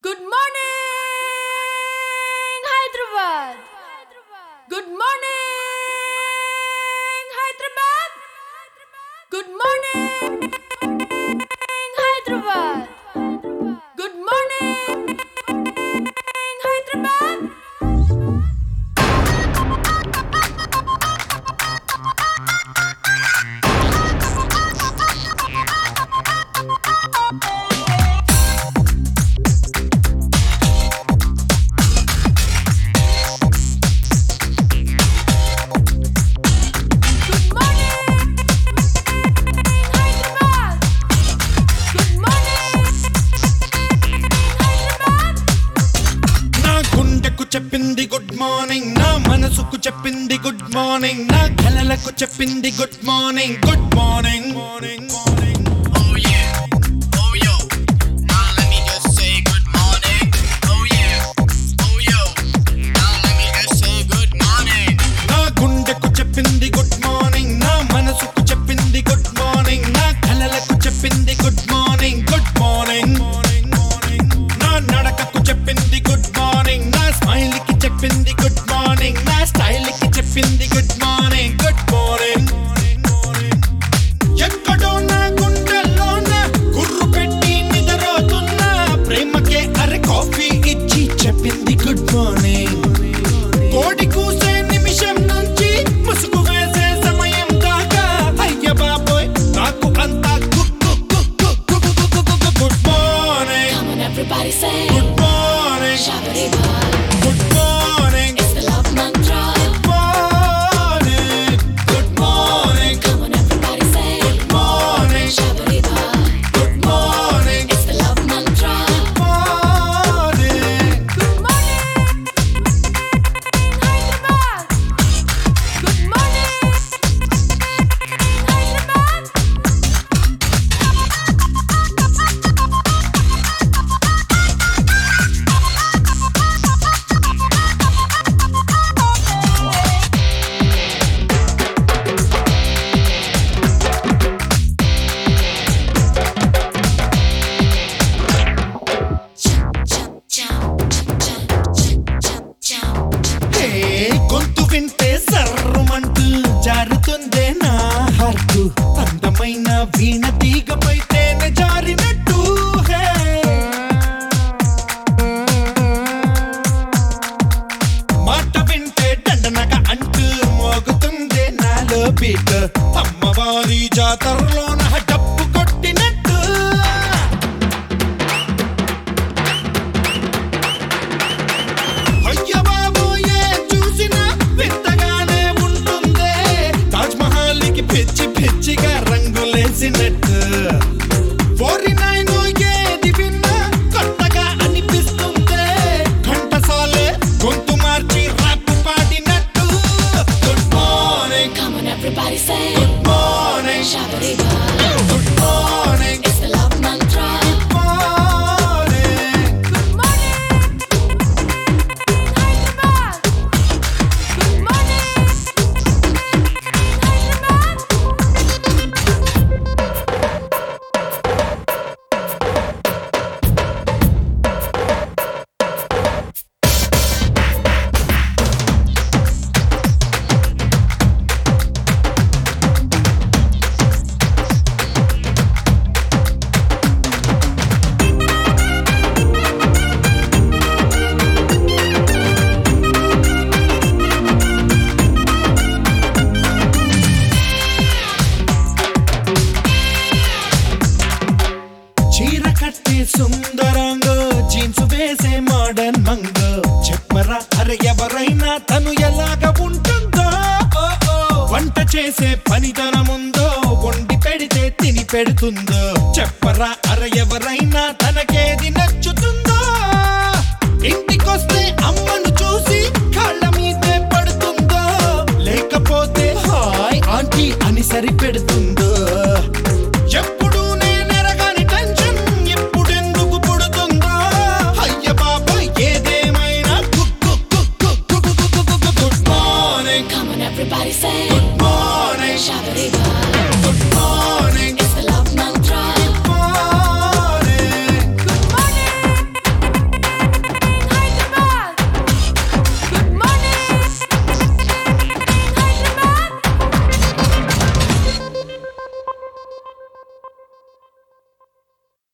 Good morning, Hyderabad. Good morning, Hyderabad. Good morning, Hyderabad. Good morning, Hyderabad. చెప్పింది good morning నా మనసుకు చెప్పింది good morning నా కలలకు చెప్పింది good morning good morning morning morning Oh yeah, oh yo. Now let me just say good morning. Oh yeah, oh yo. Now let me just say good morning. నా గుండెకు చెప్పింది good morning నా మనసుకు చెప్పింది good morning నా కలలకు చెప్పింది good morning good morning morning morning నా నడకకు చెప్పింది గుడ్ మార్నింగ్ నా స్మైల్ కి చెప్పింది గుడ్ మార్నింగ్ నా స్టైల్ కి చెప్పింది good morning good morning morning morning ఎక్కడో నా గుండెల్లోన గుర్రు పెట్టి నిద్రపోతున్నా ప్రేమకే అరే కాఫీ ఇచ్చి చెప్పింది గుడ్ మార్నింగ్ కోడి కూసే నిమిషం నుంచి ముసుగు వేసే సమయం దాకా అయ్య బాబోయ్ నాకు అంతా good morning Come on, everybody say good morning Shabariba. Good morning It's the love mantra. Morning good morning Come on, everybody say morning Shabariba. Good morning It's the love mantra. Morning Good morning, Hyderabad. Good morning, Hyderabad. హే గొంతు వింటే సర్రమంటూ జారుతుందే నా heart అందమైన వీణ తీగపై తేనె జారినట్టు హే మాట వింటే దండనగా అంటూ మోగుతుందే నాలో బీట్ అమ్మవారి జాతరలోన డప్పు కొట్టినట్టు అయ్య బాబోయే చూసినా వింతగానే ఉంటుందే తాజ్ మహల్ కి పిచ్చి పిచ్చిగా రంగులేసినట్టు 49 ఏది విన్నా కొత్తగా అనిపిస్తుందే ఘంటసాలే గొంతు మార్చి ర్యాప్ పాడినట్టు good morning Come on, everybody say good morning Shabariba. Good morning It's the love mantra. Morning Good morning, Hyderabad. Good morning, Hyderabad. చీర కట్టే సుందరాంగ జీన్స్ వేసే మోడర్న్ మంగ చెప్పరా అరే ఎవరైనా తను ఎలాగ ఉంటుందో ఓ, ఓ. వంట చేసే పనితనముందో వండి పెడితే తిని పెడుతుందో చెప్పరా అరే ఎవరైనా తనకి